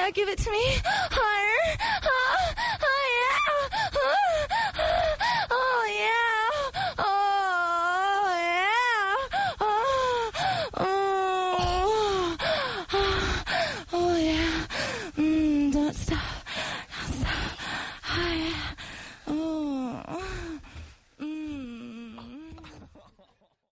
Yeah, give it to me. Higher. Oh, yeah. Oh, yeah. Oh, yeah. Oh, yeah. Don't stop.